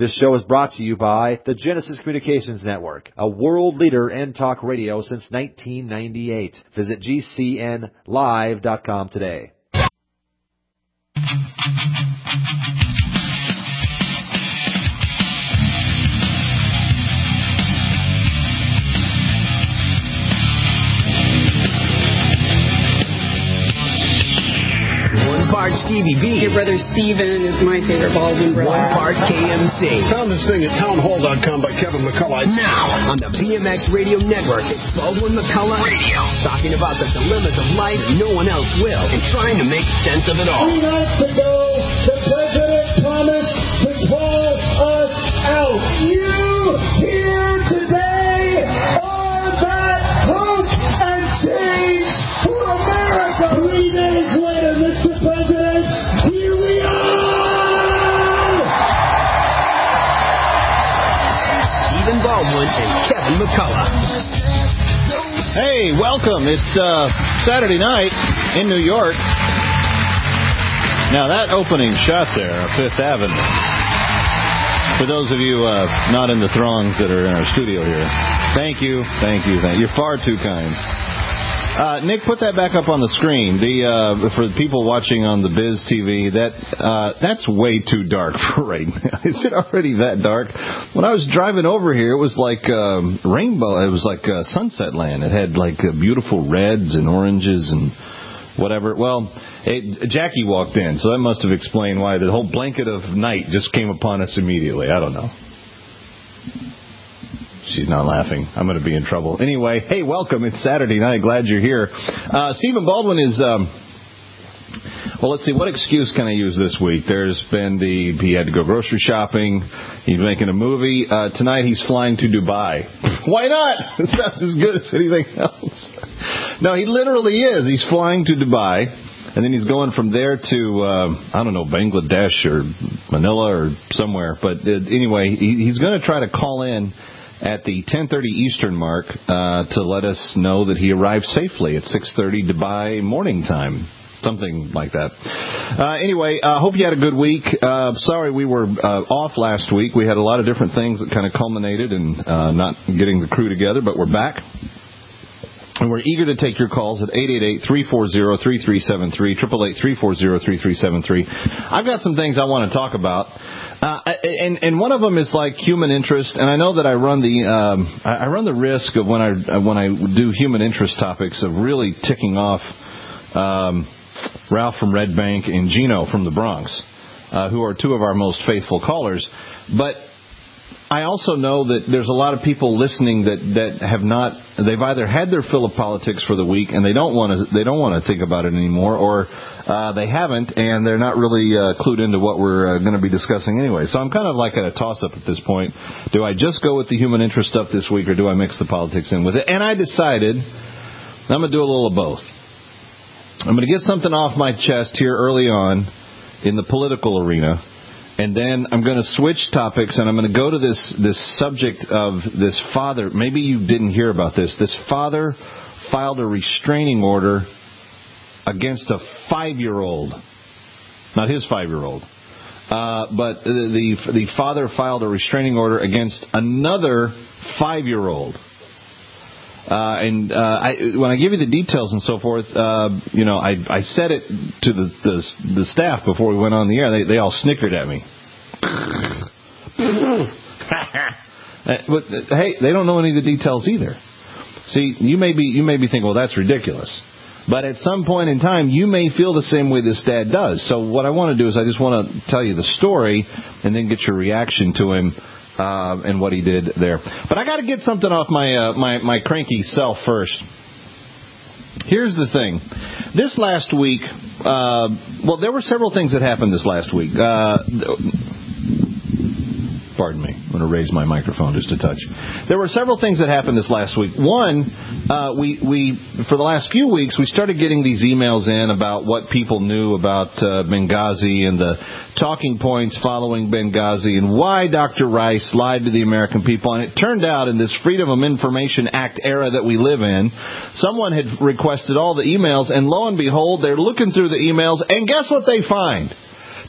This show is brought to you by the Genesis Communications Network, a world leader in talk radio since 1998. Visit GCNlive.com today. Part Stevie B. Your brother Steven is my favorite Baldwin brother. One part KMC. Found this thing at townhall.com by Kevin McCullough. Now, on the BMX Radio Network, it's Baldwin McCullough Radio. Talking about the dilemmas of life no one else will, and trying to make sense of it all. 3 nights ago, the president promised to call us out. You here today are that hope and change for America. 3 days later, Mr. President, here we are! Stephen Baldwin and Kevin McCullough. Hey, welcome. It's Saturday night in New York. Now, that opening shot there on Fifth Avenue, for those of you not in the throngs that are in our studio here, thank you. You're far too kind. Nick, put that back up on the screen. For the people watching on the Biz TV, that's way too dark for right now. Is it already that dark? When I was driving over here, it was like rainbow. It was like Sunset Land. It had like beautiful reds and oranges and whatever. Well, Jackie walked in, so that must have explained why the whole blanket of night just came upon us immediately. I don't know. She's not laughing. I'm going to be in trouble. Anyway, hey, welcome. It's Saturday night. Glad you're here. Stephen Baldwin is, well, let's see. What excuse can I use this week? There's been he had to go grocery shopping. He's making a movie. Tonight he's flying to Dubai. Why not? It sounds as good as anything else. No, he literally is. He's flying to Dubai. And then he's going from there to, I don't know, Bangladesh or Manila or somewhere. But anyway, he's going to try to call in at the 10:30 Eastern mark to let us know that he arrived safely at 6:30 Dubai morning time. Something like that. Anyway, hope you had a good week. Sorry we were off last week. We had a lot of different things that kind of culminated in not getting the crew together, but we're back. And we're eager to take your calls at 888-340-3373, 888-340-3373. I've got some things I want to talk about. And one of them is like human interest, and I know that I run the risk of when I do human interest topics of really ticking off Ralph from Red Bank and Gino from the Bronx, who are two of our most faithful callers. But I also know that there's a lot of people listening that have not. They've either had their fill of politics for the week and they don't want to think about it anymore, or they haven't and they're not really clued into what we're going to be discussing anyway. So I'm kind of like at a toss-up at this point. Do I just go with the human interest stuff this week, or do I mix the politics in with it? And I decided I'm going to do a little of both. I'm going to get something off my chest here early on in the political arena. And then I'm going to switch topics, and I'm going to go to this subject of this father. Maybe you didn't hear about this. This father filed a restraining order against a 5-year-old. Not his 5-year-old. But the father filed a restraining order against another 5-year-old. When I give you the details and so forth, I said it to the staff before we went on the air. They all snickered at me. But hey, they don't know any of the details either. See, you may be thinking, well, that's ridiculous. But at some point in time, you may feel the same way this dad does. So what I want to do is I just want to tell you the story and then get your reaction to him. And what he did there. But I got to get something off my cranky self first. Here's the thing. This last week, there were several things that happened this last week. Pardon me. I'm going to raise my microphone just a touch. There were several things that happened this last week. One, we for the last few weeks, we started getting these emails in about what people knew about Benghazi and the talking points following Benghazi and why Dr. Rice lied to the American people. And it turned out in this Freedom of Information Act era that we live in, someone had requested all the emails, and lo and behold, they're looking through the emails, and guess what they find?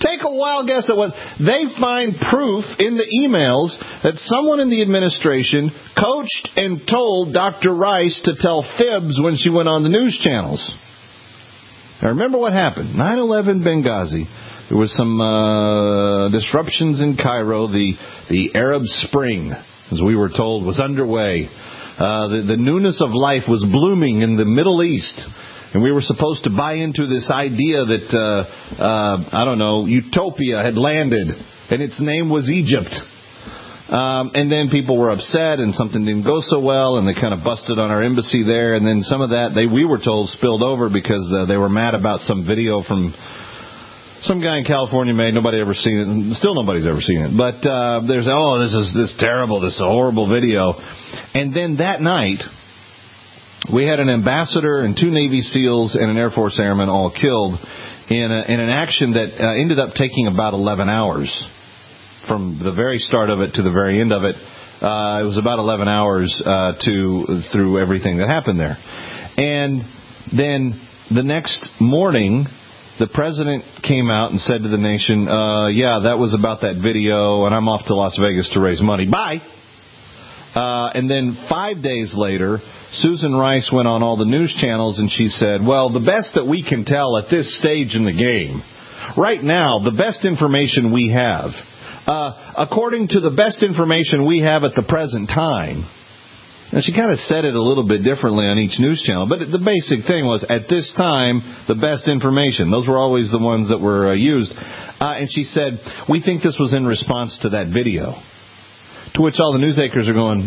Take a wild guess at what they find proof in the emails that someone in the administration coached and told Dr. Rice to tell fibs when she went on the news channels. Now remember what happened. 9/11 Benghazi. There was some disruptions in Cairo. The Arab Spring, as we were told, was underway. The newness of life was blooming in the Middle East. And we were supposed to buy into this idea that, utopia had landed, and its name was Egypt. And then people were upset, and something didn't go so well, and they kind of busted on our embassy there. And then some of that, we were told, spilled over because they were mad about some video from some guy in California made. Nobody ever seen it, and still nobody's ever seen it. But there's, this terrible, this horrible video. And then that night, we had an ambassador and 2 Navy SEALs and an Air Force airman all killed in an action that ended up taking about 11 hours. From the very start of it to the very end of it, it was about 11 hours through everything that happened there. And then the next morning, the president came out and said to the nation, that was about that video, and I'm off to Las Vegas to raise money. Bye! And then 5 days later, Susan Rice went on all the news channels and she said, well, the best that we can tell at this stage in the game, right now, the best information we have, according to the best information we have at the present time. Now, she kind of said it a little bit differently on each news channel, but the basic thing was, at this time, the best information. Those were always the ones that were used. And she said, we think this was in response to that video. To which all the news anchors are going,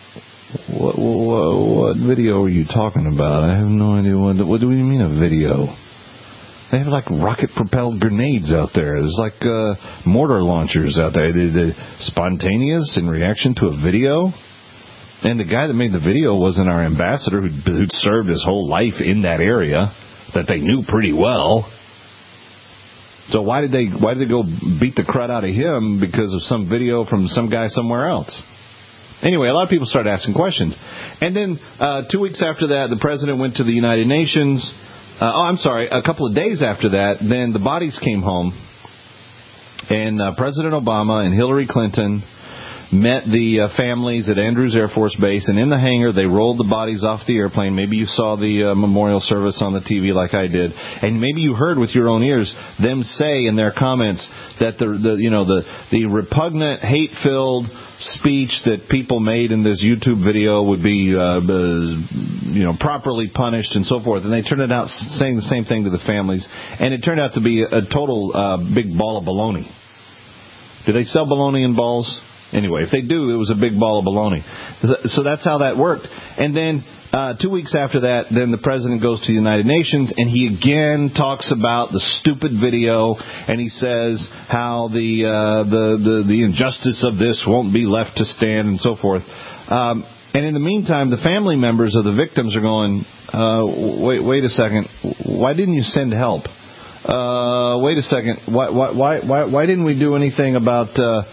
what video are you talking about? I have no idea. What do you mean a video? They have like rocket-propelled grenades out there. There's like mortar launchers out there. They're spontaneous in reaction to a video. And the guy that made the video wasn't our ambassador who'd served his whole life in that area that they knew pretty well. So why did they go beat the crud out of him because of some video from some guy somewhere else? Anyway, a lot of people started asking questions. And then 2 weeks after that, the president went to the United Nations. A couple of days after that, then the bodies came home. And President Obama and Hillary Clinton met the families at Andrews Air Force Base, and in the hangar they rolled the bodies off the airplane. Maybe you saw the memorial service on the TV like I did, and maybe you heard with your own ears them say in their comments that the repugnant, hate-filled speech that people made in this YouTube video would be properly punished and so forth. And they turned it out saying the same thing to the families, and it turned out to be a total big ball of baloney. Do they sell baloney in balls? Anyway, if they do, it was a big ball of baloney. So that's how that worked. And then 2 weeks after that, then the president goes to the United Nations, and he again talks about the stupid video, and he says how the injustice of this won't be left to stand and so forth. And in the meantime, the family members of the victims are going, wait a second, why didn't you send help? Wait a second, why didn't we do anything about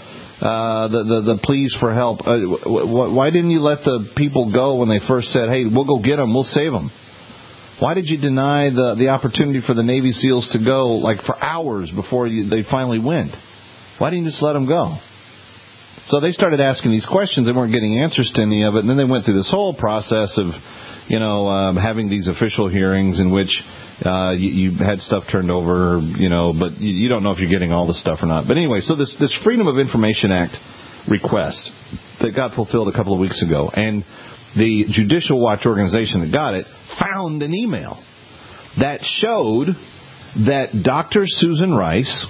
the pleas for help? Why didn't you let the people go when they first said, hey, we'll go get them, we'll save them? Why did you deny the opportunity for the Navy SEALs to go like for hours before they finally went? Why didn't you just let them go? So they started asking these questions. They weren't getting answers to any of it. And then they went through this whole process of, having these official hearings in which you had stuff turned over, but you don't know if you're getting all the stuff or not. But anyway, so this Freedom of Information Act request that got fulfilled a couple of weeks ago, and the Judicial Watch organization that got it found an email that showed that Dr. Susan Rice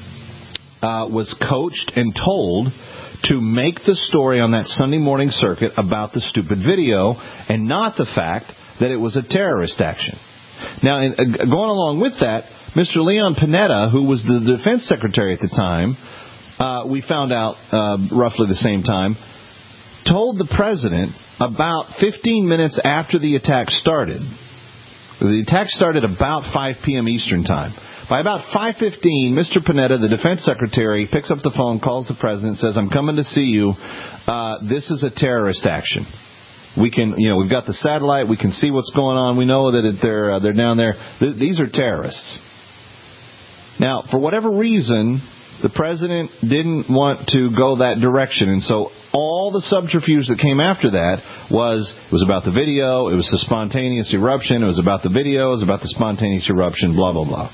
was coached and told to make the story on that Sunday morning circuit about the stupid video and not the fact that it was a terrorist action. Now, going along with that, Mr. Leon Panetta, who was the defense secretary at the time, we found out roughly the same time, told the president about 15 minutes after the attack started. The attack started about 5 p.m. Eastern Time. By about 5:15, Mr. Panetta, the defense secretary, picks up the phone, calls the president, says, I'm coming to see you. This is a terrorist action. We can, we've got the satellite. We can see what's going on. We know that they're down there. These are terrorists. Now, for whatever reason, the president didn't want to go that direction, and so all the subterfuge that came after that was about the video, it was the spontaneous eruption, it was about the video, it was about the spontaneous eruption, blah, blah, blah.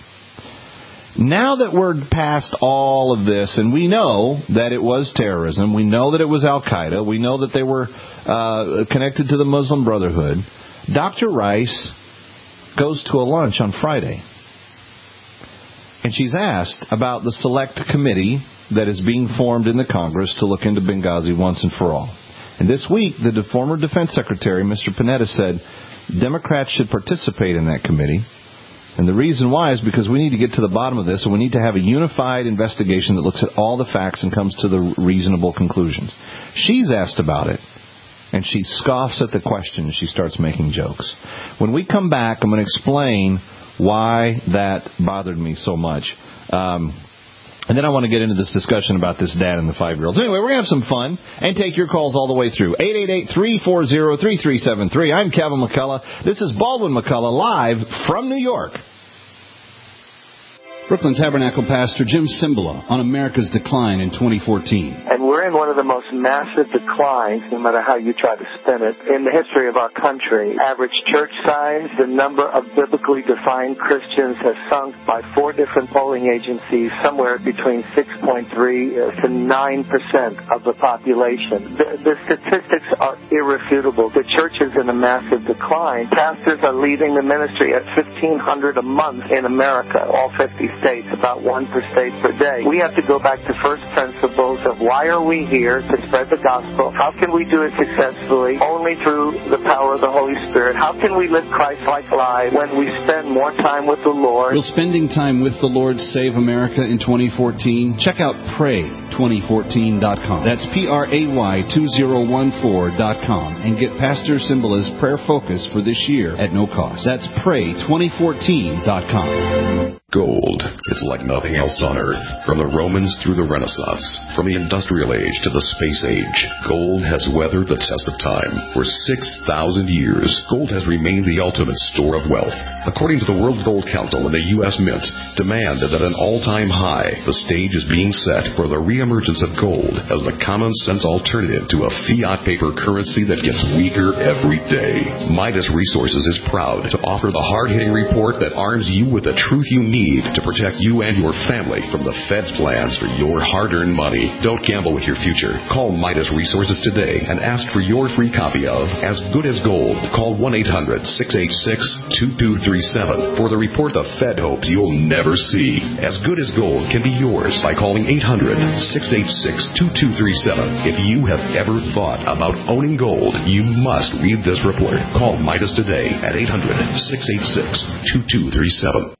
Now that we're past all of this, and we know that it was terrorism, we know that it was Al-Qaeda, we know that they were connected to the Muslim Brotherhood, Dr. Rice goes to a lunch on Friday. And she's asked about the select committee that is being formed in the Congress to look into Benghazi once and for all. And this week, the former Defense Secretary, Mr. Panetta, said Democrats should participate in that committee. And the reason why is because we need to get to the bottom of this, and we need to have a unified investigation that looks at all the facts and comes to the reasonable conclusions. She's asked about it, and she scoffs at the question. She starts making jokes. When we come back, I'm going to explain why that bothered me so much. And then I want to get into this discussion about this dad and the 5-year-olds. Anyway, we're going to have some fun and take your calls all the way through. 888-340-3373. I'm Kevin McCullough. This is Baldwin McCullough live from New York. Brooklyn Tabernacle Pastor Jim Cymbala on America's decline in 2014. And we're in one of the most massive declines, no matter how you try to spin it, in the history of our country. Average church size, the number of biblically defined Christians has sunk by 4 different polling agencies, somewhere between 6.3 to 9% of the population. The statistics are irrefutable. The church is in a massive decline. Pastors are leaving the ministry at $1,500 a month in America, all 50 states, about 1 per state per day. We have to go back to first principles of why are we here to spread the gospel? How can we do it successfully? Only through the power of the Holy Spirit. How can we live Christ-like lives when we spend more time with the Lord? Will spending time with the Lord save America in 2014? Check out pray2014.com. That's PRAY2014.com and get Pastor Cymbala's prayer focus for this year at no cost. That's pray2014.com. Gold. It's like nothing else on Earth. From the Romans through the Renaissance, from the Industrial Age to the Space Age, gold has weathered the test of time. For 6,000 years, gold has remained the ultimate store of wealth. According to the World Gold Council and the U.S. Mint, demand is at an all-time high. The stage is being set for the reemergence of gold as the common-sense alternative to a fiat paper currency that gets weaker every day. Midas Resources is proud to offer the hard-hitting report that arms you with the truth you need to protect you and your family from the Fed's plans for your hard-earned money. Don't gamble with your future. Call Midas Resources today and ask for your free copy of As Good as Gold. Call 1-800-686-2237 for the report the Fed hopes you'll never see. As Good as Gold can be yours by calling 800-686-2237. If you have ever thought about owning gold, you must read this report. Call Midas today at 800-686-2237.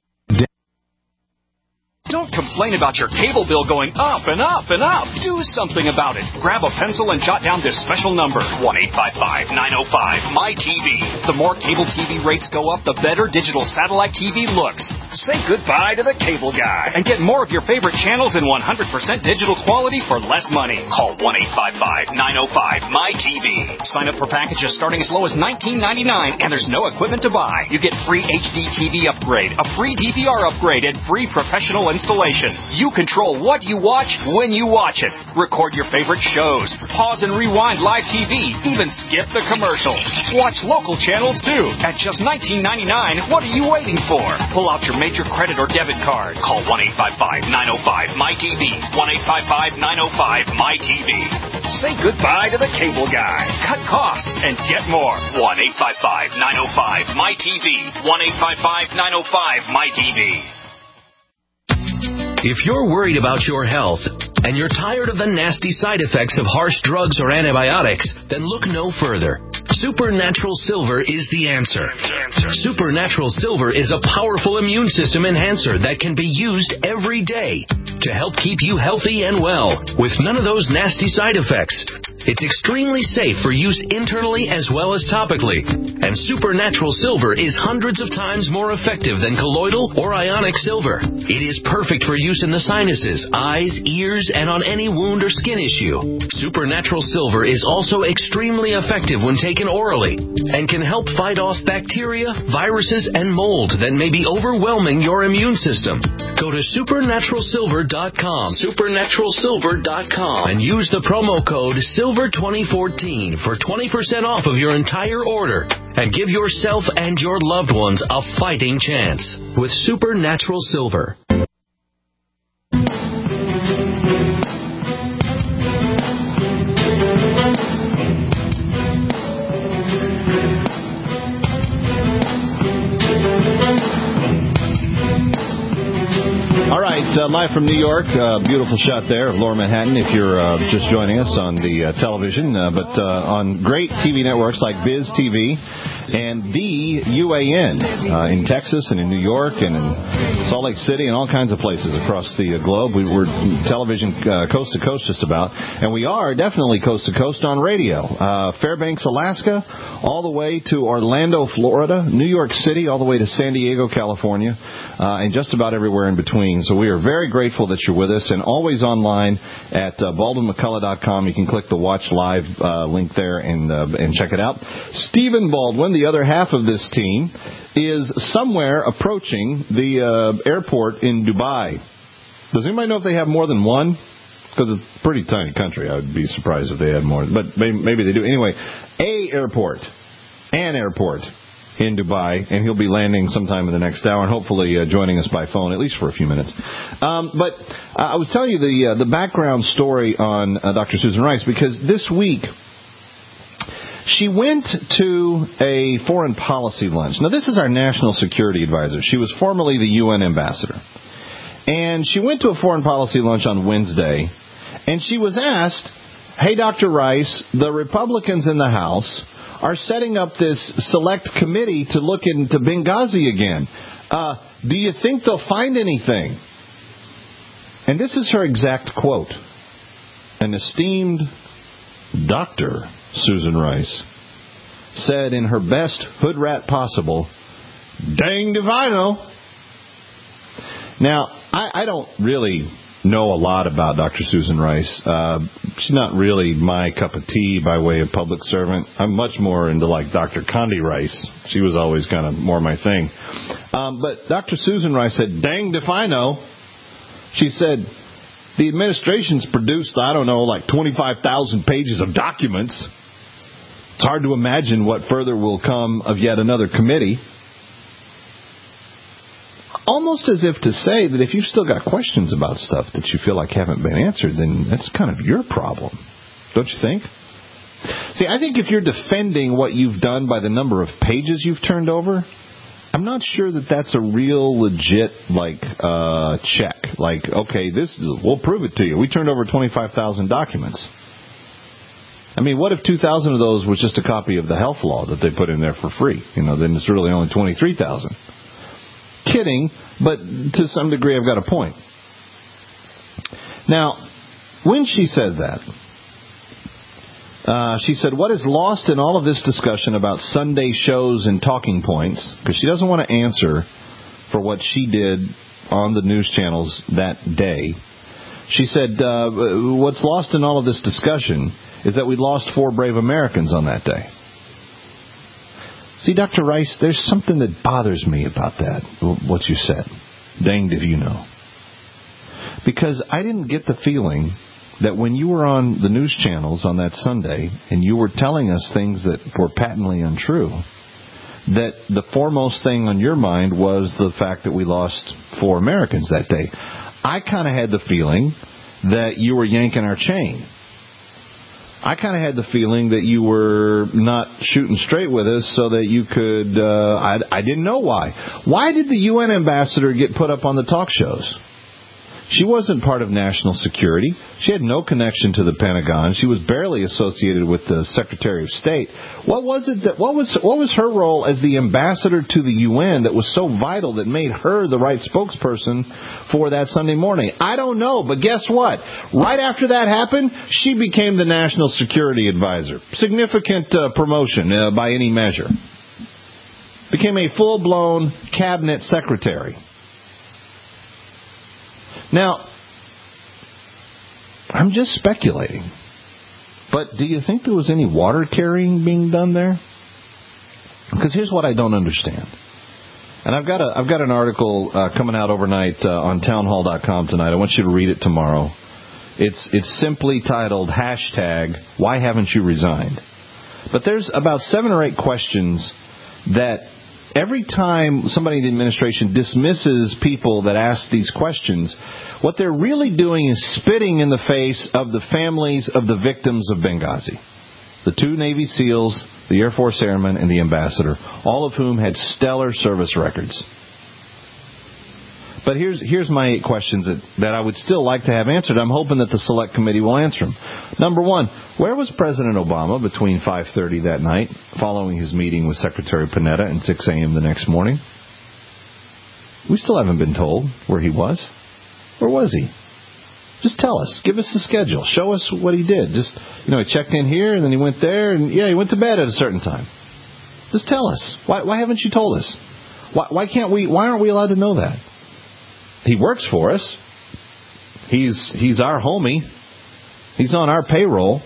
Don't complain about your cable bill going up and up and up. Do something about it. Grab a pencil and jot down this special number, 1-855-905-MY-TV. The more cable TV rates go up, the better digital satellite TV looks. Say goodbye to the cable guy and get more of your favorite channels in 100% digital quality for less money. Call 1-855-905-MY-TV. Sign up for packages starting as low as $19.99, and there's no equipment to buy. You get free HD TV upgrade, a free DVR upgrade, and free professional installation. You control what you watch when you watch it. Record your favorite shows. Pause and rewind live TV. Even skip the commercials. Watch local channels too. At just $19.99, what are you waiting for? Pull out your major credit or debit card. Call 1-855-905-MY-TV. 1-855-905-MY-TV. Say goodbye to the cable guy. Cut costs and get more. 1-855-905-MY-TV. 1-855-905-MY-TV. If you're worried about your health and you're tired of the nasty side effects of harsh drugs or antibiotics, then look no further. Supernatural Silver is the answer. Supernatural Silver is a powerful immune system enhancer that can be used every day to help keep you healthy and well with none of those nasty side effects. It's extremely safe for use internally as well as topically. And Supernatural Silver is hundreds of times more effective than colloidal or ionic silver. It is perfect for use in the sinuses, eyes, ears, and on any wound or skin issue. Supernatural Silver is also extremely effective when taken orally and can help fight off bacteria, viruses, and mold that may be overwhelming your immune system. Go to supernaturalsilver.com, supernaturalsilver.com, and use the promo code SILVER2014 for 20% off of your entire order. And give yourself and your loved ones a fighting chance with Supernatural Silver. All right, live from New York, beautiful shot there of Lower Manhattan if you're just joining us on the television, but on great TV networks like Biz TV and the UAN in Texas and in New York and in Salt Lake City and all kinds of places across the globe. We're television coast to coast just about, and we are definitely coast to coast on radio. Fairbanks, Alaska, all the way to Orlando, Florida, New York City, all the way to San Diego, California, and just about everywhere in between. So we are very grateful that you're with us, and always online at BaldwinMcCullough.com. You can click the Watch Live link there and check it out. Stephen Baldwin, the other half of this team, is somewhere approaching the airport in Dubai. Does anybody know if they have more than one? Because it's a pretty tiny country. I would be surprised if they had more, but maybe they do. Anyway, an airport in Dubai, and he'll be landing sometime in the next hour and hopefully joining us by phone, at least for a few minutes. But I was telling you the background story on Dr. Susan Rice, because this week she went to a foreign policy lunch. Now, this is our national security advisor. She was formerly the UN ambassador. And she went to a foreign policy lunch on Wednesday, and she was asked, hey, Dr. Rice, the Republicans in the House are setting up this select committee to look into Benghazi again. Do you think they'll find anything? And this is her exact quote. An esteemed Dr. Susan Rice said in her best hood rat possible, danged if I know. Now, I don't really know a lot about Dr. Susan Rice. She's not really my cup of tea by way of public servant. I'm much more into like Dr. Condi Rice. She was always kind of more my thing. But Dr. Susan Rice said, danged if I know. She said, the administration's produced, I don't know, like 25,000 pages of documents. It's hard to imagine what further will come of yet another committee. Almost as if to say that if you've still got questions about stuff that you feel like haven't been answered, then that's kind of your problem. Don't you think? See, I think if you're defending what you've done by the number of pages you've turned over, I'm not sure that that's a real legit, check. Like, okay, we'll prove it to you. We turned over 25,000 documents. I mean, what if 2,000 of those was just a copy of the health law that they put in there for free? Then it's really only 23,000. Kidding, but to some degree I've got a point. Now, when she said that, she said, what is lost in all of this discussion about Sunday shows and talking points, because she doesn't want to answer for what she did on the news channels that day. She said, what's lost in all of this discussion is that we lost 4 brave Americans on that day. See, Dr. Rice, there's something that bothers me about that, what you said. Danged if you know. Because I didn't get the feeling that when you were on the news channels on that Sunday and you were telling us things that were patently untrue, that the foremost thing on your mind was the fact that we lost 4 Americans that day. I kind of had the feeling that you were yanking our chain. I kind of had the feeling that you were not shooting straight with us so that you could, I didn't know why. Why did the UN ambassador get put up on the talk shows? She wasn't part of national security. She had no connection to the Pentagon. She was barely associated with the Secretary of State. What was her role as the ambassador to the UN that was so vital that made her the right spokesperson for that Sunday morning? I don't know, but guess what? Right after that happened, she became the national security advisor. Significant promotion by any measure. Became a full-blown cabinet secretary. Now, I'm just speculating, but do you think there was any water carrying being done there? Because here's what I don't understand. And I've got an article coming out overnight on townhall.com tonight. I want you to read it tomorrow. It's simply titled #Why Haven't You Resigned? But there's about 7 or 8 questions that every time somebody in the administration dismisses people that ask these questions, what they're really doing is spitting in the face of the families of the victims of Benghazi. The 2 Navy SEALs, the Air Force Airmen, and the ambassador, all of whom had stellar service records. But here's my 8 questions that I would still like to have answered. I'm hoping that the Select Committee will answer them. Number 1, where was President Obama between 5:30 that night, following his meeting with Secretary Panetta, and 6 a.m. the next morning? We still haven't been told where he was. Where was he? Just tell us. Give us the schedule. Show us what he did. Just, he checked in here, and then he went there, and he went to bed at a certain time. Just tell us. Why haven't you told us? Why aren't we allowed to know that? He works for us. He's our homie. He's on our payroll.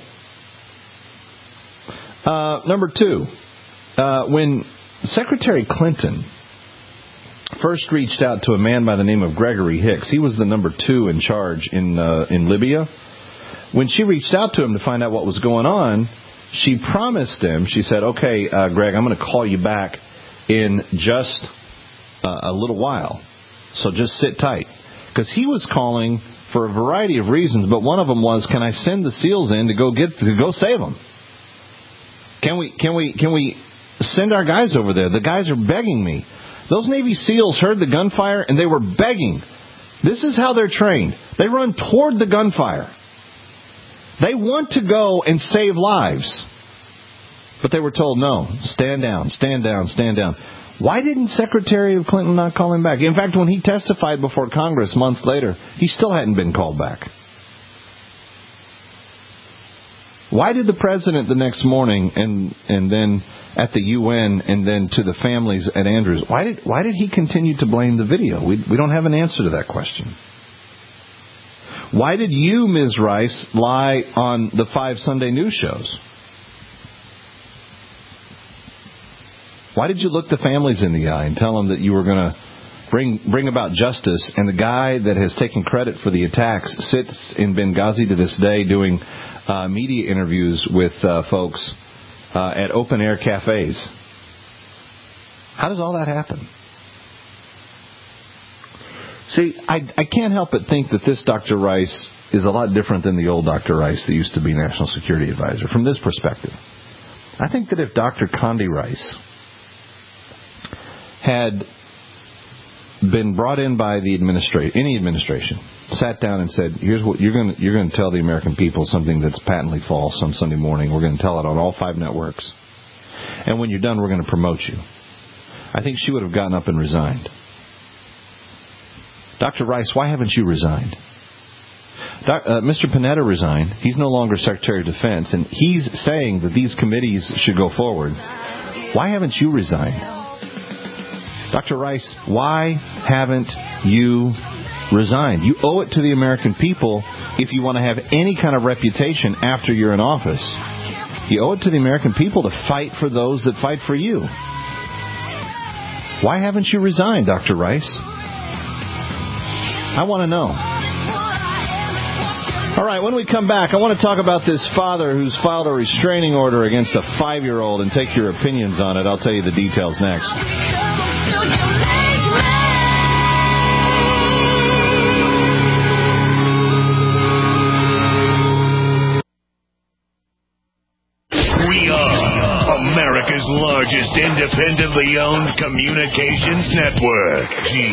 Number 2, when Secretary Clinton first reached out to a man by the name of Gregory Hicks, he was the number 2 in charge in Libya. When she reached out to him to find out what was going on, she promised him, she said, okay, Greg, I'm going to call you back in just a little while. So just sit tight. Because he was calling for a variety of reasons, but one of them was, can I send the SEALs in to go save them? Can we send our guys over there? The guys are begging me. Those Navy SEALs heard the gunfire and they were begging. This is how they're trained. They run toward the gunfire. They want to go and save lives. But they were told, no, stand down, stand down, stand down. Why didn't Secretary Clinton not call him back? In fact, when he testified before Congress months later, he still hadn't been called back. Why did the president the next morning and then at the UN and then to the families at Andrews, why did he continue to blame the video? We don't have an answer to that question. Why did you, Ms. Rice, lie on the 5 Sunday news shows? Why did you look the families in the eye and tell them that you were going to bring about justice, and the guy that has taken credit for the attacks sits in Benghazi to this day doing media interviews with folks at open-air cafes? How does all that happen? See, I can't help but think that this Dr. Rice is a lot different than the old Dr. Rice that used to be National Security Advisor. From this perspective, I think that if Dr. Condi Rice had been brought in by the any administration, sat down and said, here's what you're going to tell the American people, something that's patently false on Sunday morning. We're going to tell it on all 5 networks. And when you're done, we're going to promote you. I think she would have gotten up and resigned. Dr. Rice, why haven't you resigned? Mr. Panetta resigned. He's no longer Secretary of Defense, and he's saying that these committees should go forward. Why haven't you resigned? Dr. Rice, why haven't you resigned? You owe it to the American people if you want to have any kind of reputation after you're in office. You owe it to the American people to fight for those that fight for you. Why haven't you resigned, Dr. Rice? I want to know. All right, when we come back, I want to talk about this father who's filed a restraining order against a 5-year-old and take your opinions on it. I'll tell you the details next. We are America's largest independently owned communications network,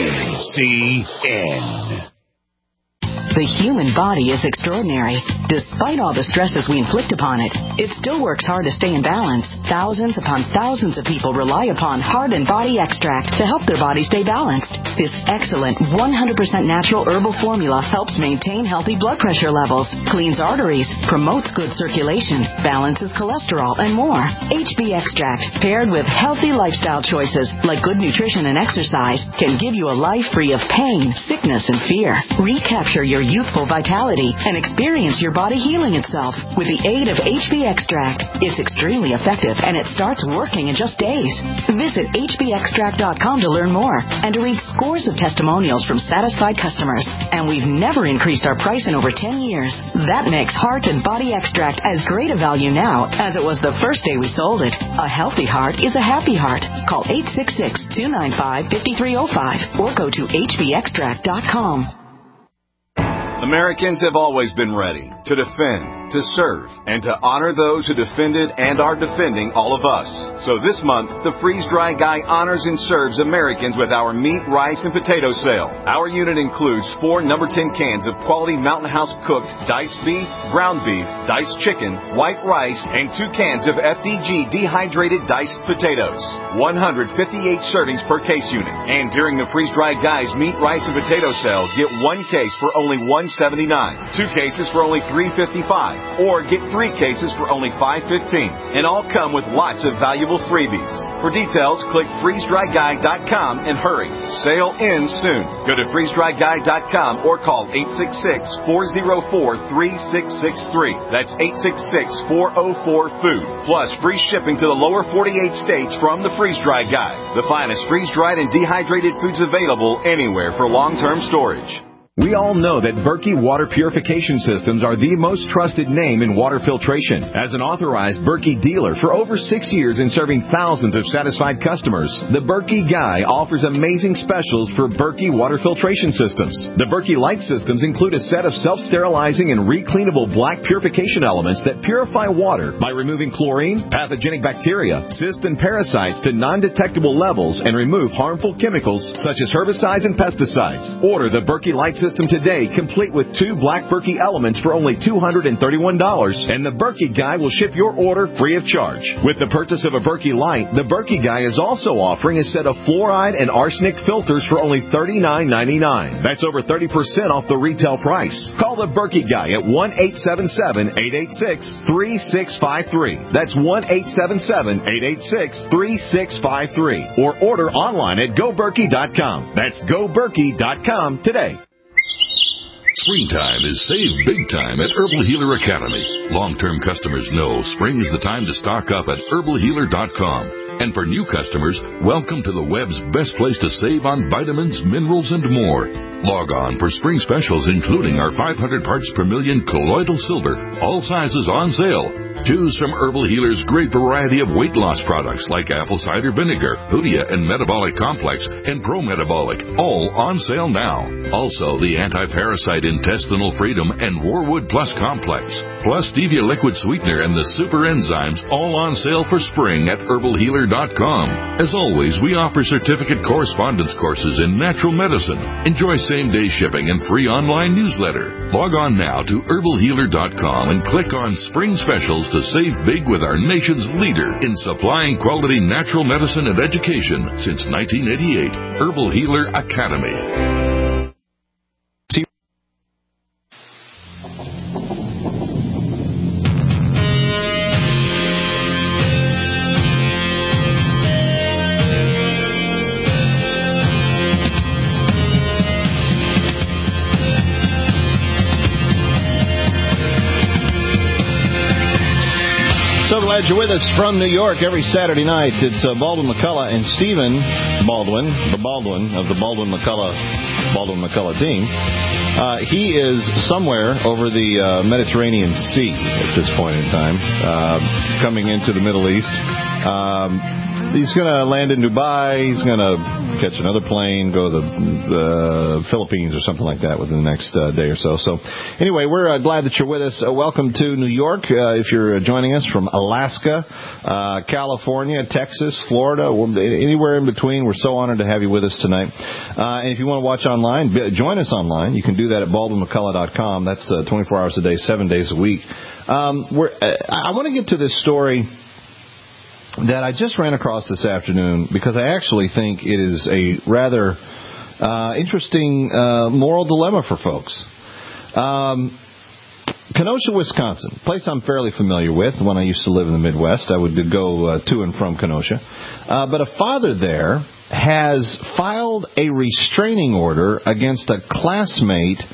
GCN. The human body is extraordinary. Despite all the stresses we inflict upon it, it still works hard to stay in balance. Thousands upon thousands of people rely upon Heart and Body Extract to help their body stay balanced. This excellent 100% natural herbal formula helps maintain healthy blood pressure levels, cleans arteries, promotes good circulation, balances cholesterol, and more. HB Extract, paired with healthy lifestyle choices like good nutrition and exercise, can give you a life free of pain, sickness, and fear. Recapture your youthful vitality and experience your body healing itself with the aid of HB Extract. It's extremely effective and it starts working in just days. Visit hbextract.com to learn more and to read scores of testimonials from satisfied customers. And we've never increased our price in over 10 years. That makes Heart and Body Extract as great a value now as it was the first day we sold it. A healthy heart is a happy heart. Call 866-295-5305 or go to hbextract.com. Americans have always been ready to defend, to serve, and to honor those who defended and are defending all of us. So this month, the Freeze Dry Guy honors and serves Americans with our meat, rice, and potato sale. Our unit includes 4 number 10 cans of quality Mountain House cooked diced beef, ground beef, diced chicken, white rice, and 2 cans of FDG dehydrated diced potatoes. 158 servings per case unit. And during the Freeze Dry Guy's meat, rice, and potato sale, get 1 case for only $1.79, 2 cases for only $3.55, or get 3 cases for only $5.15. And all come with lots of valuable freebies. For details, click freezedryguy.com and hurry. Sale ends soon. Go to freezedryguy.com or call 866-404-3663. That's 866-404-FOOD. Plus free shipping to the lower 48 states from the Freeze Dry Guy. The finest freeze-dried and dehydrated foods available anywhere for long-term storage. We all know that Berkey Water Purification Systems are the most trusted name in water filtration. As an authorized Berkey dealer for over 6 years and serving thousands of satisfied customers, the Berkey Guy offers amazing specials for Berkey Water Filtration Systems. The Berkey Light Systems include a set of self-sterilizing and recleanable black purification elements that purify water by removing chlorine, pathogenic bacteria, cysts, and parasites to non-detectable levels and remove harmful chemicals such as herbicides and pesticides. Order the Berkey Light System today, complete with 2 black Berkey elements for only $231, and the Berkey Guy will ship your order free of charge. With the purchase of a Berkey Light, the Berkey Guy is also offering a set of fluoride and arsenic filters for only $39.99. That's over 30% off the retail price. Call the Berkey Guy at 1-877-886-3653. That's 1-877-886-3653. Or order online at GoBerkey.com. That's GoBerkey.com today. Springtime is save big time at Herbal Healer Academy. Long-term customers know spring is the time to stock up at herbalhealer.com. And for new customers, welcome to the web's best place to save on vitamins, minerals, and more. Log on for spring specials, including our 500 parts per million colloidal silver, all sizes on sale. Choose from Herbal Healer's great variety of weight loss products like apple cider vinegar, Hoodia and Metabolic Complex, and Pro-Metabolic, all on sale now. Also, the anti-parasite intestinal freedom and Warwood Plus Complex, plus stevia liquid sweetener and the super enzymes, all on sale for spring at herbalhealer.com. As always, we offer certificate correspondence courses in natural medicine. Enjoy same-day shipping and free online newsletter. Log on now to herbalhealer.com and click on Spring Specials to save big with our nation's leader in supplying quality natural medicine and education since 1988, Herbal Healer Academy. Glad you're with us from New York every Saturday night. It's Baldwin McCullough and Stephen Baldwin, the Baldwin of the Baldwin McCullough team. He is somewhere over the Mediterranean Sea at this point in time, coming into the Middle East. He's going to land in Dubai. He's going to catch another plane, go to the Philippines or something like that within the next day or so. So anyway, we're glad that you're with us. Welcome to New York. If you're joining us from Alaska, California, Texas, Florida, anywhere in between, we're so honored to have you with us tonight. And if you want to watch online, join us online. You can do that at baldwinmccullough.com. That's 24 hours a day, 7 days a week. I want to get to this story that I just ran across this afternoon because I actually think it is a rather interesting moral dilemma for folks. Kenosha, Wisconsin, a place I'm fairly familiar with. When I used to live in the Midwest, I would go to and from Kenosha. But a father there has filed a restraining order against a classmate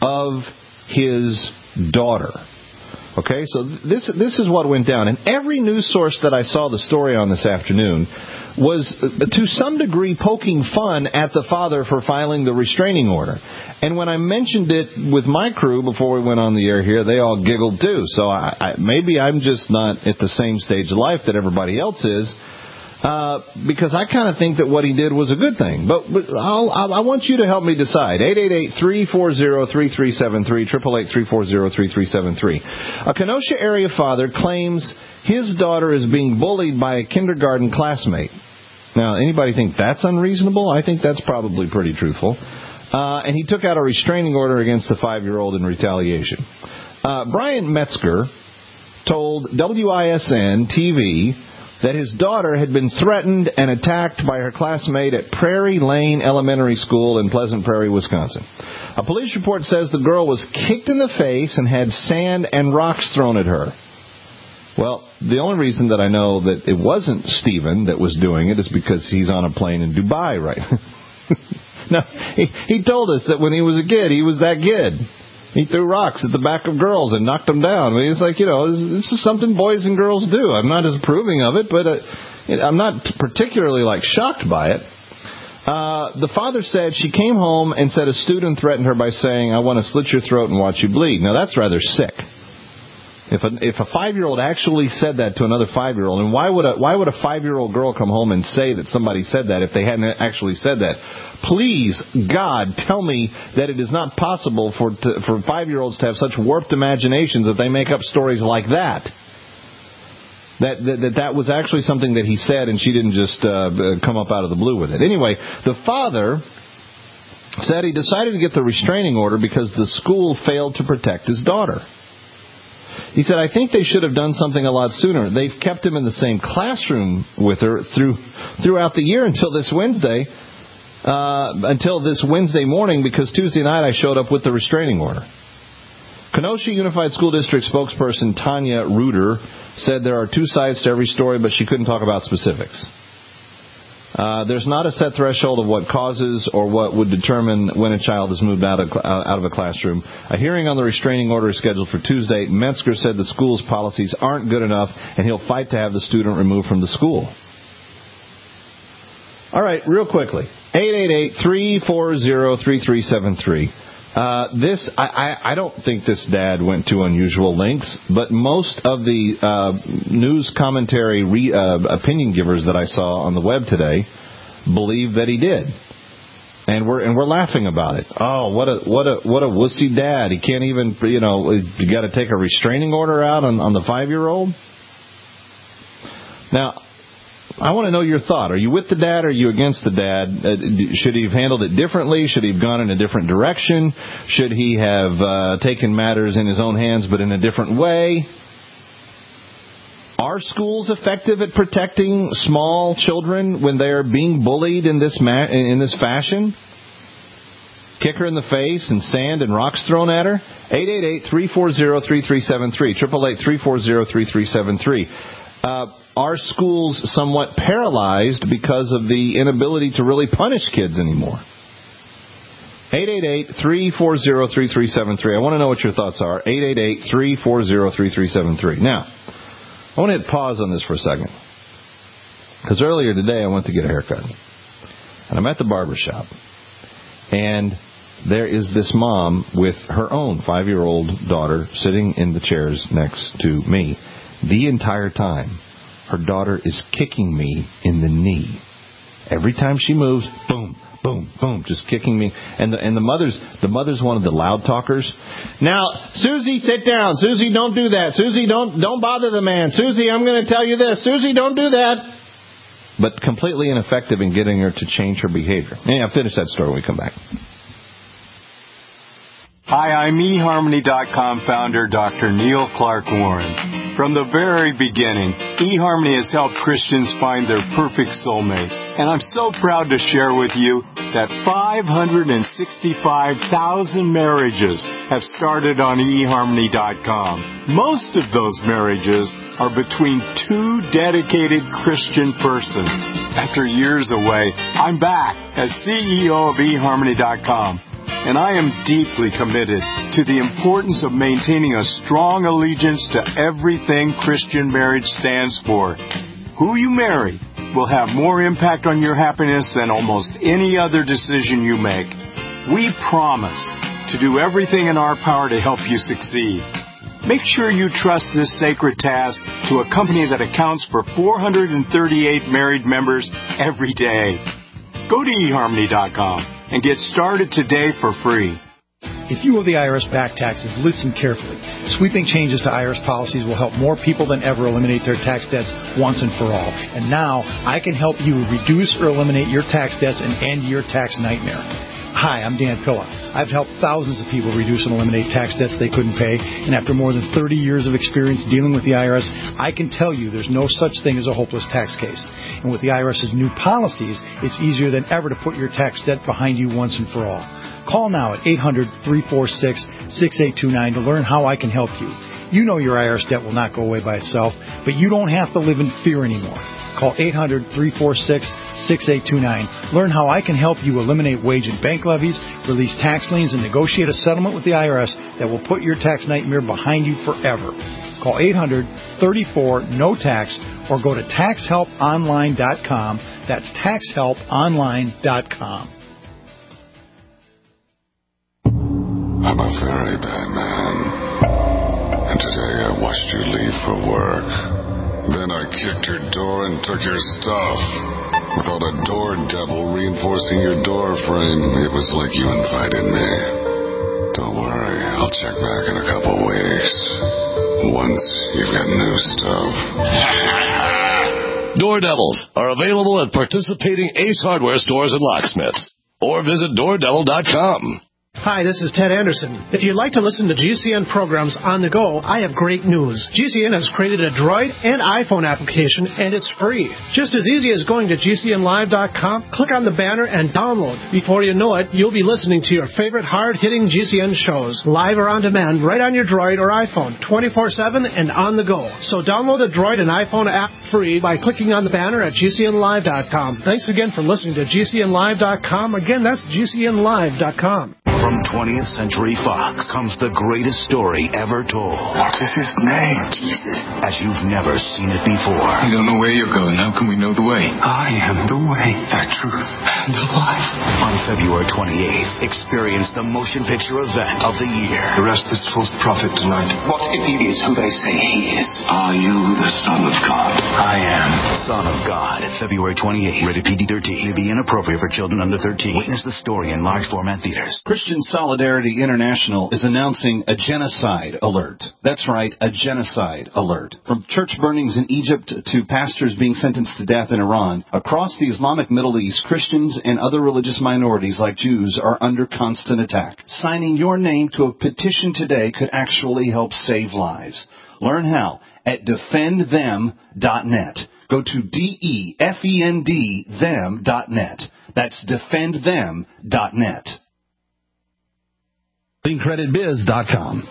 of his daughter. Okay, so this is what went down. And every news source that I saw the story on this afternoon was, to some degree, poking fun at the father for filing the restraining order. And when I mentioned it with my crew before we went on the air here, they all giggled too. So maybe I'm just not at the same stage of life that everybody else is. Because I kind of think that what he did was a good thing. But I want you to help me decide. 888-340-3373, 888-340-3373. A Kenosha area father claims his daughter is being bullied by a kindergarten classmate. Now, anybody think that's unreasonable? I think that's probably pretty truthful. And he took out a restraining order against the 5-year-old in retaliation. Brian Metzger told WISN-TV that his daughter had been threatened and attacked by her classmate at Prairie Lane Elementary School in Pleasant Prairie, Wisconsin. A police report says the girl was kicked in the face and had sand and rocks thrown at her. Well, the only reason that I know that it wasn't Stephen that was doing it is because he's on a plane in Dubai right now. He told us that when he was a kid, he was that kid. He threw rocks at the back of girls and knocked them down. I mean, it's like, this is something boys and girls do. I'm not as approving of it, but I'm not particularly, shocked by it. The father said she came home and said a student threatened her by saying, "I want to slit your throat and watch you bleed." Now, that's rather sick. If a 5-year-old actually said that to another 5-year-old, and why would a 5-year-old girl come home and say that somebody said that if they hadn't actually said that? Please, God, tell me that it is not possible for 5-year-olds to have such warped imaginations that they make up stories like that. That was actually something that he said, and she didn't just come up out of the blue with it. Anyway, the father said he decided to get the restraining order because the school failed to protect his daughter. He said, "I think they should have done something a lot sooner. They've kept him in the same classroom with her throughout the year until this Wednesday morning, because Tuesday night I showed up with the restraining order." Kenosha Unified School District spokesperson Tanya Reuter said there are two sides to every story, but she couldn't talk about specifics. There's not a set threshold of what causes or what would determine when a child is moved out of a classroom. A hearing on the restraining order is scheduled for Tuesday. Metzger said the school's policies aren't good enough, and he'll fight to have the student removed from the school. All right, real quickly, 888-340-3373. I don't think this dad went to unusual lengths, but most of the news commentary opinion givers that I saw on the web today believe that he did, and we're laughing about it. Oh, what a wussy dad! He can't even you got to take a restraining order out on the 5-year-old. Now, I want to know your thought. Are you with the dad or are you against the dad? Should he have handled it differently? Should he have gone in a different direction? Should he have taken matters in his own hands but in a different way? Are schools effective at protecting small children when they are being bullied in this fashion? Kick her in the face and sand and rocks thrown at her? 888-340-3373, 888-340-3373. Are schools somewhat paralyzed because of the inability to really punish kids anymore? 888-340-3373. I want to know what your thoughts are. 888-340-3373. Now, I want to hit pause on this for a second. Because earlier today I went to get a haircut. And I'm at the barber shop. And there is this mom with her own 5-year-old daughter sitting in the chairs next to me. The entire time, her daughter is kicking me in the knee. Every time she moves, boom, boom, boom, just kicking me. And the mother's one of the loud talkers. Now, Susie, sit down. Susie, don't do that. Susie, don't bother the man. Susie, I'm going to tell you this. Susie, don't do that. But completely ineffective in getting her to change her behavior. I'll finish that story when we come back. Hi, I'm eHarmony.com founder Dr. Neil Clark Warren. From the very beginning, eHarmony has helped Christians find their perfect soulmate. And I'm so proud to share with you that 565,000 marriages have started on eHarmony.com. Most of those marriages are between two dedicated Christian persons. After years away, I'm back as CEO of eHarmony.com. and I am deeply committed to the importance of maintaining a strong allegiance to everything Christian marriage stands for. Who you marry will have more impact on your happiness than almost any other decision you make. We promise to do everything in our power to help you succeed. Make sure you trust this sacred task to a company that accounts for 438 married members every day. Go to eHarmony.com and get started today for free. If you owe the IRS back taxes, listen carefully. Sweeping changes to IRS policies will help more people than ever eliminate their tax debts once and for all. And now, I can help you reduce or eliminate your tax debts and end your tax nightmare. Hi, I'm Dan Pilla. I've helped thousands of people reduce and eliminate tax debts they couldn't pay, and after more than 30 years of experience dealing with the IRS, I can tell you there's no such thing as a hopeless tax case. And with the IRS's new policies, it's easier than ever to put your tax debt behind you once and for all. Call now at 800-346-6829 to learn how I can help you. You know your IRS debt will not go away by itself, but you don't have to live in fear anymore. Call 800-346-6829. Learn how I can help you eliminate wage and bank levies, release tax liens, and negotiate a settlement with the IRS that will put your tax nightmare behind you forever. Call 800-34-NO-TAX or go to taxhelponline.com. That's taxhelponline.com. I'm a very bad man. And today I watched you leave for work. Then I kicked your door and took your stuff. Without a door devil reinforcing your door frame, it was like you invited me. Don't worry, I'll check back in a couple weeks. Once you've got new stuff. Door Devils are available at participating Ace Hardware stores and locksmiths. Or visit doordevil.com. Hi, this is Ted Anderson. If you'd like to listen to GCN programs on the go, I have great news. GCN has created a Droid and iPhone application, and it's free. Just as easy as going to GCNlive.com, click on the banner, and download. Before you know it, you'll be listening to your favorite hard-hitting GCN shows, live or on demand, right on your Droid or iPhone, 24/7 and on the go. So download the Droid and iPhone app free by clicking on the banner at GCNlive.com. Thanks again for listening to GCNlive.com. Again, that's GCNlive.com. From 20th Century Fox comes the greatest story ever told. What is his name? Jesus. As you've never seen it before. We don't know where you're going. How can we know the way? I am the way, the truth, and the life. On February 28th, experience the motion picture event of the year. Arrest this false prophet tonight. What if he is who they say he is? Are you the Son of God? I am. Son of God at February 28th. Rated PG-13. May be inappropriate for children under 13. Witness the story in large format theaters. Christian Solidarity International is announcing a genocide alert. That's right, a genocide alert. From church burnings in Egypt to pastors being sentenced to death in Iran, across the Islamic Middle East, Christians and other religious minorities like Jews are under constant attack. Signing your name to a petition today could actually help save lives. Learn how at defendthem.net. Go to DEFEND them.net. That's defendthem.net. CleanCreditBiz.com.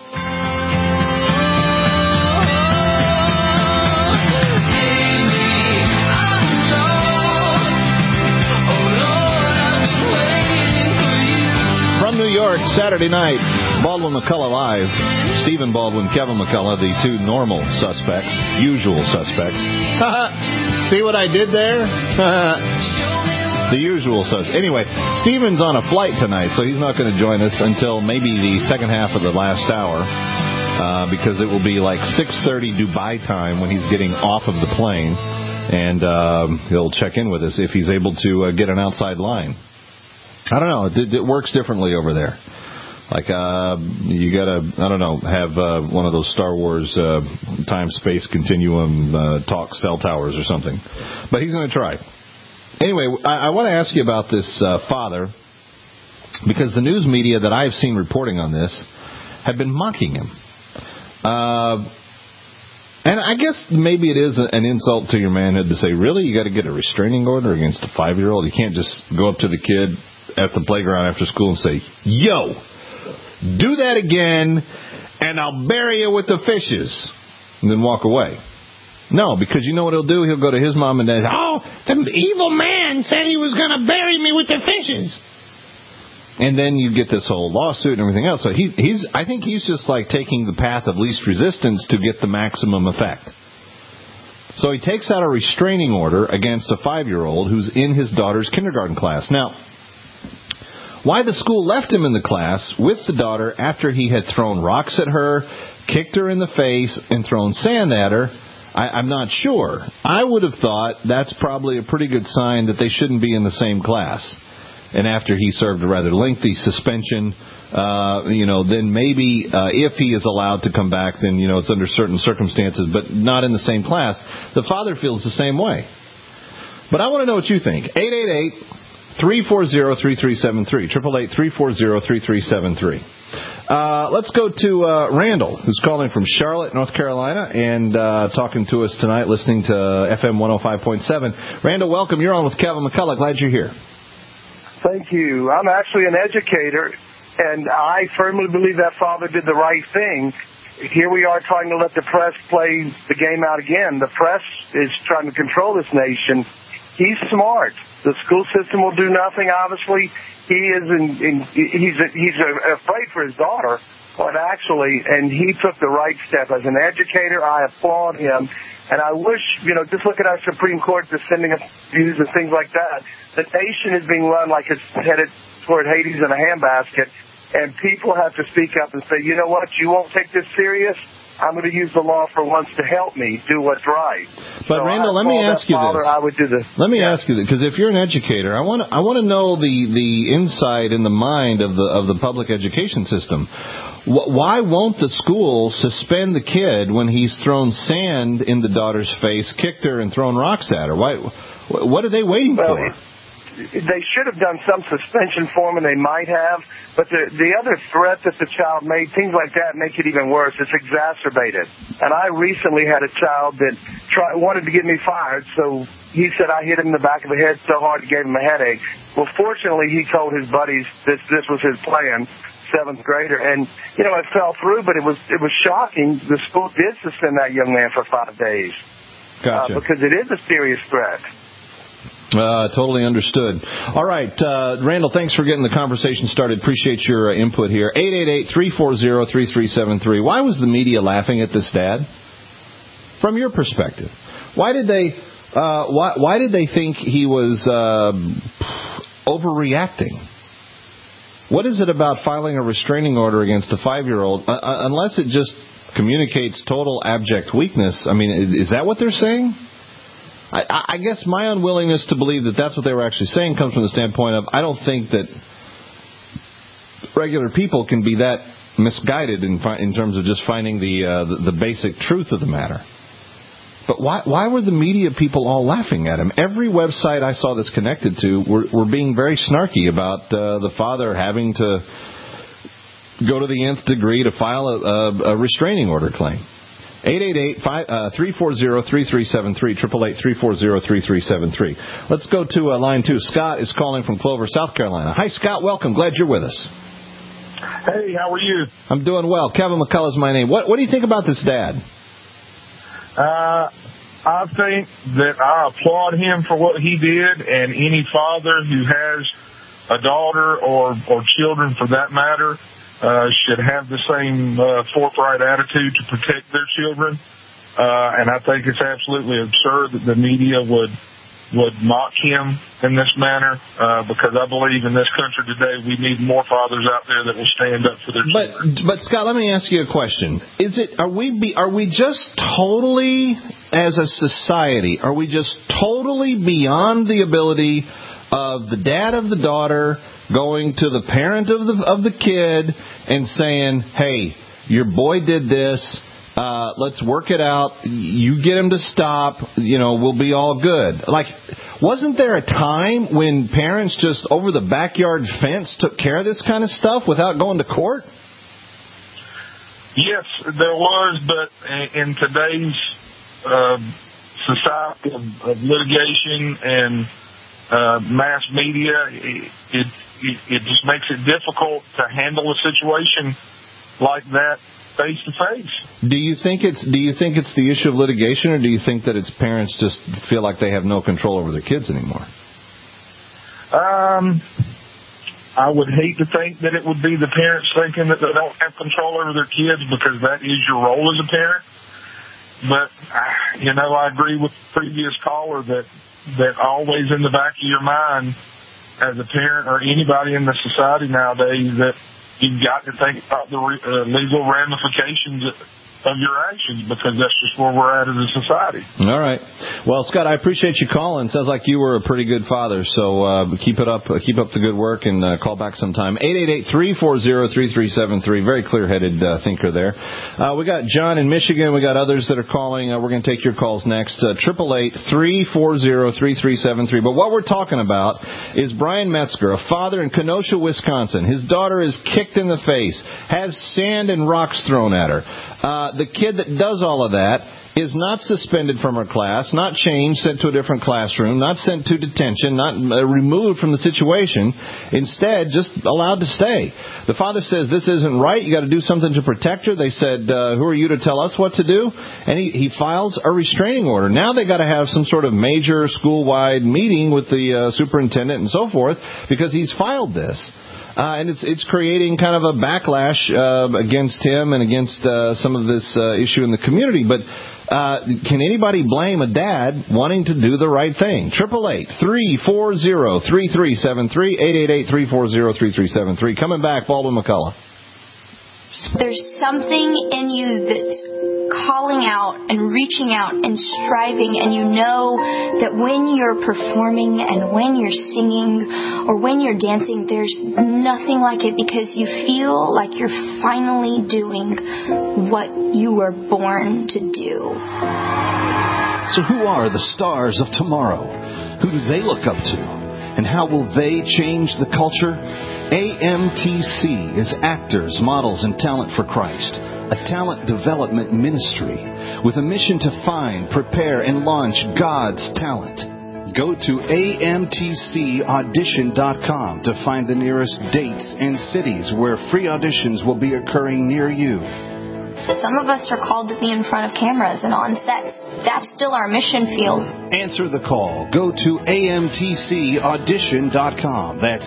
From New York, Saturday night, Baldwin McCullough Live. Stephen Baldwin, Kevin McCullough, the two normal suspects, usual suspects. See what I did there? The usual suspects. Anyway, Stephen's on a flight tonight, so he's not going to join us until maybe the second half of the last hour, because it will be like 6:30 Dubai time when he's getting off of the plane, and he'll check in with us if he's able to get an outside line. I don't know. It works differently over there. Like, you gotta, I don't know, have one of those Star Wars time-space continuum talk cell towers or something. But he's going to try. Anyway, I want to ask you about this father, because the news media that I've seen reporting on this have been mocking him. And I guess maybe it is an insult to your manhood to say, really, you got to get a restraining order against a 5-year-old? You can't just go up to the kid at the playground after school and say, yo, do that again, and I'll bury you with the fishes, and then walk away. No, because you know what he'll do? He'll go to his mom and dad, oh, the evil man said he was going to bury me with the fishes. And then you get this whole lawsuit and everything else. So I think he's just like taking the path of least resistance to get the maximum effect. So he takes out a restraining order against a 5-year-old who's in his daughter's kindergarten class. Now, why the school left him in the class with the daughter after he had thrown rocks at her, kicked her in the face, and thrown sand at her, I'm not sure. I would have thought that's probably a pretty good sign that they shouldn't be in the same class. And after he served a rather lengthy suspension, then maybe if he is allowed to come back, then, it's under certain circumstances, but not in the same class. The father feels the same way. But I want to know what you think. 888-340-3373. 888-340-3373. Let's go to Randall, who's calling from Charlotte, North Carolina, and talking to us tonight, listening to FM 105.7. Randall, welcome. You're on with Kevin McCullough. Glad you're here. Thank you. I'm actually an educator, and I firmly believe that father did the right thing. Here we are trying to let the press play the game out again. The press is trying to control this nation. He's smart. The school system will do nothing, obviously. He's afraid for his daughter, but actually, and he took the right step. As an educator, I applaud him. And I wish, just look at our Supreme Court defending views and things like that. The nation is being run like it's headed toward Hades in a handbasket, and people have to speak up and say, you know what, you won't take this serious? I'm going to use the law for once to help me do what's right. But so Randall, let me ask you this. I would do this. Let me ask you this, because if you're an educator, I want to know the insight and the mind of the public education system. Why won't the school suspend the kid when he's thrown sand in the daughter's face, kicked her, and thrown rocks at her? What are they waiting for? They should have done some suspension for him, and they might have. But the other threat that the child made, things like that, make it even worse. It's exacerbated. And I recently had a child that wanted to get me fired, so he said I hit him in the back of the head so hard it gave him a headache. Well, fortunately, he told his buddies this was his plan. 7th grader, and it fell through, but it was shocking. The school did suspend that young man for 5 days. Gotcha. Because it is a serious threat. Totally understood. All right, Randall, thanks for getting the conversation started. Appreciate your input here. 888-340-3373. Why was the media laughing at this dad? From your perspective, why did they think he was overreacting? What is it about filing a restraining order against a 5-year-old, unless it just communicates total abject weakness? I mean, is that what they're saying? I guess my unwillingness to believe that that's what they were actually saying comes from the standpoint of I don't think that regular people can be that misguided in terms of just finding the basic truth of the matter. But why were the media people all laughing at him? Every website I saw this connected to were being very snarky about the father having to go to the nth degree to file a restraining order claim. 888-340-3373, 888-340-3373. Let's go to line 2. Scott is calling from Clover, South Carolina. Hi, Scott. Welcome. Glad you're with us. Hey, how are you? I'm doing well. Kevin McCullough is my name. What do you think about this dad? I think that I applaud him for what he did, and any father who has a daughter or children for that matter should have the same forthright attitude to protect their children. And I think it's absolutely absurd that the media would mock him in this manner, because I believe in this country today we need more fathers out there that will stand up for their children. But Scott, let me ask you a question. Are we just totally, as a society, are we just totally beyond the ability of the dad of the daughter going to the parent of the kid and saying, hey, your boy did this, let's work it out, you get him to stop, we'll be all good. Like, wasn't there a time when parents just over the backyard fence took care of this kind of stuff without going to court? Yes, there was, but in today's society of litigation and mass media, it just makes it difficult to handle a situation like that face to face. Do you think it's the issue of litigation, or do you think that its parents just feel like they have no control over their kids anymore? I would hate to think that it would be the parents thinking that they don't have control over their kids, because that is your role as a parent. But, I agree with the previous caller that always in the back of your mind as a parent or anybody in the society nowadays that you've got to think about the legal ramifications of your actions, because that's just where we're at as a society. All right. Well, Scott, I appreciate you calling. Sounds like you were a pretty good father, so keep it up. Keep up the good work, and call back sometime. 888-340-3373. Very clear-headed thinker there. We got John in Michigan. We got others that are calling. We're going to take your calls next. 888-340-3373. But what we're talking about is Brian Metzger, a father in Kenosha, Wisconsin. His daughter is kicked in the face, has sand and rocks thrown at her. The kid that does all of that is not suspended from her class, not changed, sent to a different classroom, not sent to detention, not removed from the situation. Instead, just allowed to stay. The father says, this isn't right. You got to do something to protect her. They said, who are you to tell us what to do? And he files a restraining order. Now they got to have some sort of major school-wide meeting with the superintendent and so forth, because he's filed this. And it's creating kind of a backlash against him and against some of this issue in the community. But can anybody blame a dad wanting to do the right thing? 888-340-3373, 888-340-3373. Coming back, Baldwin McCullough. There's something in you that's calling out and reaching out and striving, and you know that when you're performing and when you're singing or when you're dancing, there's nothing like it, because you feel like you're finally doing what you were born to do. So who are the stars of tomorrow? Who do they look up to? And how will they change the culture? AMTC is Actors, Models, and Talent for Christ, a talent development ministry with a mission to find, prepare, and launch God's talent. Go to amtcaudition.com to find the nearest dates and cities where free auditions will be occurring near you. Some of us are called to be in front of cameras and on sets. That's still our mission field. Answer the call. Go to amtcaudition.com. That's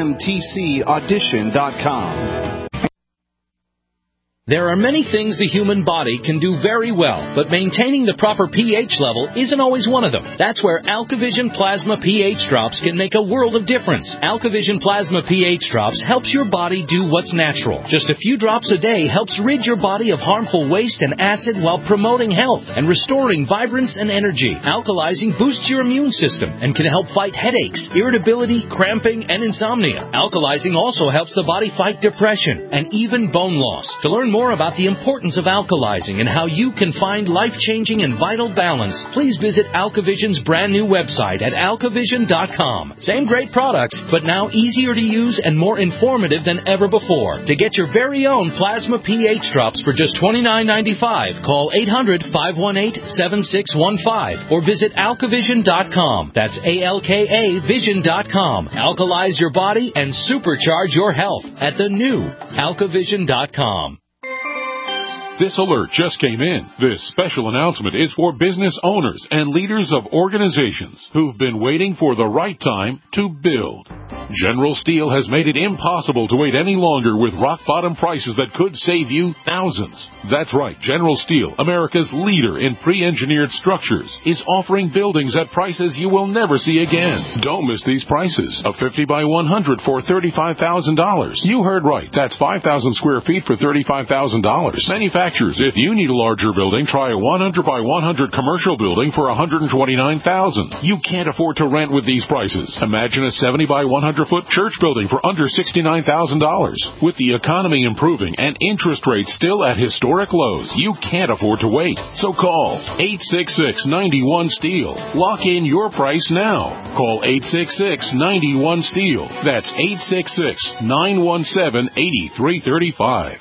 amtcaudition.com. There are many things the human body can do very well, but maintaining the proper pH level isn't always one of them. That's where AlkaVision Plasma pH Drops can make a world of difference. AlkaVision Plasma pH Drops helps your body do what's natural. Just a few drops a day helps rid your body of harmful waste and acid while promoting health and restoring vibrance and energy. Alkalizing boosts your immune system and can help fight headaches, irritability, cramping, and insomnia. Alkalizing also helps the body fight depression and even bone loss. To learn more about the importance of alkalizing and how you can find life-changing and vital balance, please visit AlkaVision's brand new website at alkavision.com. Same great products, but now easier to use and more informative than ever before. To get your very own Plasma pH Drops for just $29.95, call 800-518-7615 or visit alkavision.com. That's ALKAvision.com. Alkalize your body and supercharge your health at the new alkavision.com. This alert just came in. This special announcement is for business owners and leaders of organizations who've been waiting for the right time to build. General Steel has made it impossible to wait any longer with rock-bottom prices that could save you thousands. That's right, General Steel, America's leader in pre-engineered structures, is offering buildings at prices you will never see again. Don't miss these prices. A 50 by 100 for $35,000. You heard right. That's 5,000 square feet for $35,000. Manufacturers, if you need a larger building, try a 100 by 100 commercial building for $129,000. You can't afford to rent with these prices. Imagine a 70 by 100-foot church building for under $69,000. With the economy improving and interest rates still at historic lows, you can't afford to wait. So call 866-91-STEEL. Lock in your price now. Call 866-91-STEEL. That's 866-917-8335.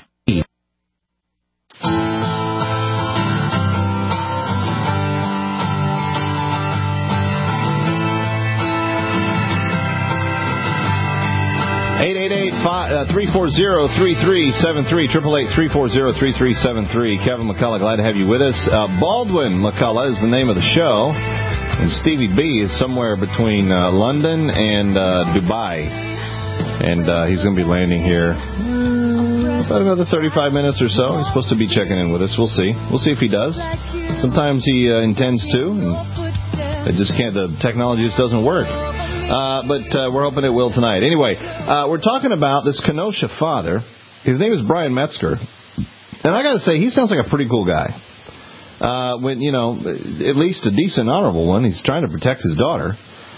888-340-3373, 888-340-3373. Kevin McCullough, glad to have you with us. Baldwin McCullough is the name of the show, and Stevie B is somewhere between London and Dubai. And he's going to be landing here about another 35 minutes or so. He's supposed to be checking in with us. We'll see. We'll see if he does. Sometimes he intends to, and it just can't. The technology just doesn't work. But we're hoping it will tonight. Anyway, we're talking about this Kenosha father. His name is Brian Metzger. And I got to say, he sounds like a pretty cool guy. When, you know, at least a decent, honorable one. He's trying to protect his daughter.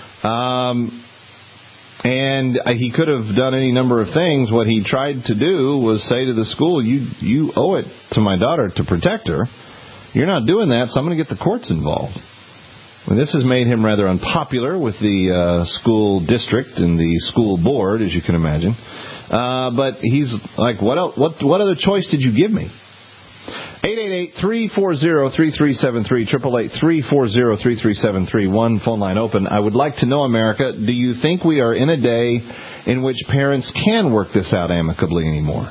And he could have done any number of things. What he tried to do was say to the school, you owe it to my daughter to protect her. You're not doing that, so I'm going to get the courts involved. And this has made him rather unpopular with the school district and the school board, as you can imagine. But he's like, what other choice did you give me? 888-340-3373, 888-340-3373, one phone line open. I would like to know, America, do you think we are in a day in which parents can work this out amicably anymore?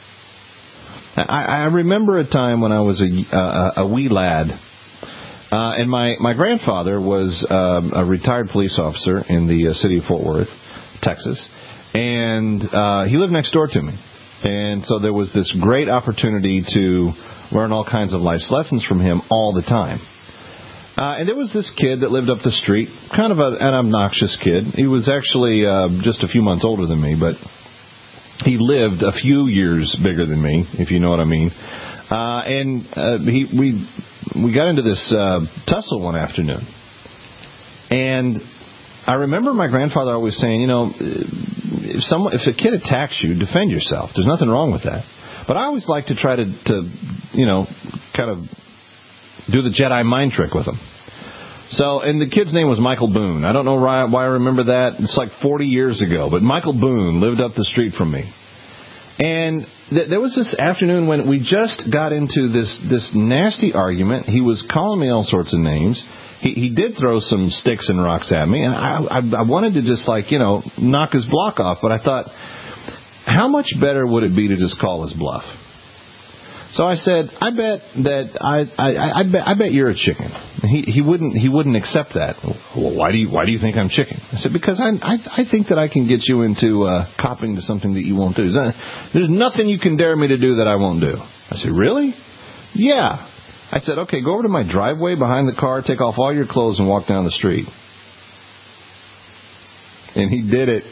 I remember a time when I was a wee lad, and my grandfather was a retired police officer in the city of Fort Worth, Texas, and he lived next door to me. And so there was this great opportunity to learn all kinds of life's lessons from him all the time. And there was this kid that lived up the street, kind of an obnoxious kid. He was actually just a few months older than me, but he lived a few years bigger than me, if you know what I mean. We got into this tussle one afternoon. And I remember my grandfather always saying, you know, if a kid attacks you, defend yourself. There's nothing wrong with that. But I always like to try to you know, kind of do the Jedi mind trick with him. So, and the kid's name was Michael Boone. I don't know why I remember that. It's like 40 years ago. But Michael Boone lived up the street from me. And there was this afternoon when we just got into this nasty argument. He was calling me all sorts of names. He did throw some sticks and rocks at me, and I wanted to just, like, you know, knock his block off. But I thought, how much better would it be to just call his bluff? So I said, I bet you're a chicken. He wouldn't accept that. Well, why do you think I'm chicken? I said, because I think that I can get you into copping to something that you won't do. There's nothing you can dare me to do that I won't do. I said, really? Yeah. I said, okay, go over to my driveway behind the car, take off all your clothes, and walk down the street. And he did it.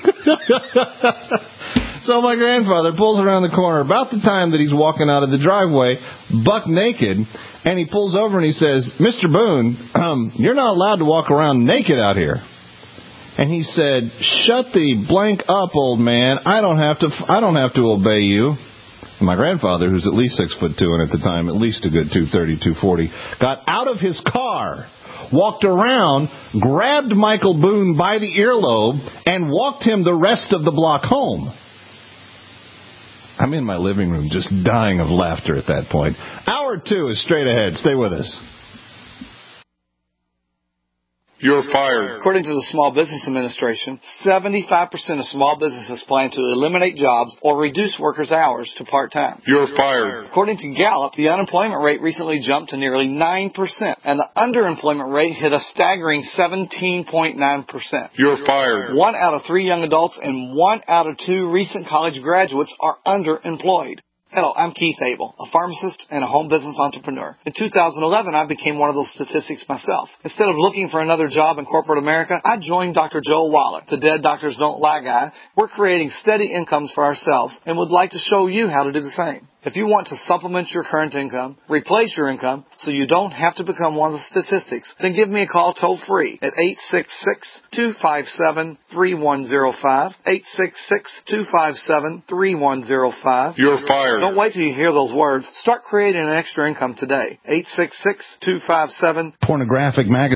So my grandfather pulls around the corner about the time that he's walking out of the driveway, buck naked, and he pulls over and he says, Mr. Boone, you're not allowed to walk around naked out here. And he said, shut the blank up, old man. I don't have to obey you. And my grandfather, who's at least 6'2", and at the time at least a good 230, 240, got out of his car, walked around, grabbed Michael Boone by the earlobe, and walked him the rest of the block home. I'm in my living room just dying of laughter at that point. Hour 2 is straight ahead. Stay with us. You're fired. According to the Small Business Administration, 75% of small businesses plan to eliminate jobs or reduce workers' hours to part-time. You're fired. According to Gallup, the unemployment rate recently jumped to nearly 9%, and the underemployment rate hit a staggering 17.9%. You're fired. 1 out of 3 young adults and 1 out of 2 recent college graduates are underemployed. Hello, I'm Keith Abel, a pharmacist and a home business entrepreneur. In 2011, I became one of those statistics myself. Instead of looking for another job in corporate America, I joined Dr. Joel Wallach, the Dead Doctors Don't Lie guy. We're creating steady incomes for ourselves and would like to show you how to do the same. If you want to supplement your current income, replace your income, so you don't have to become one of the statistics, then give me a call toll-free at 866-257-3105, 866-257-3105. You're fired. Don't wait till you hear those words. Start creating an extra income today. 866-257. Pornographic magazine.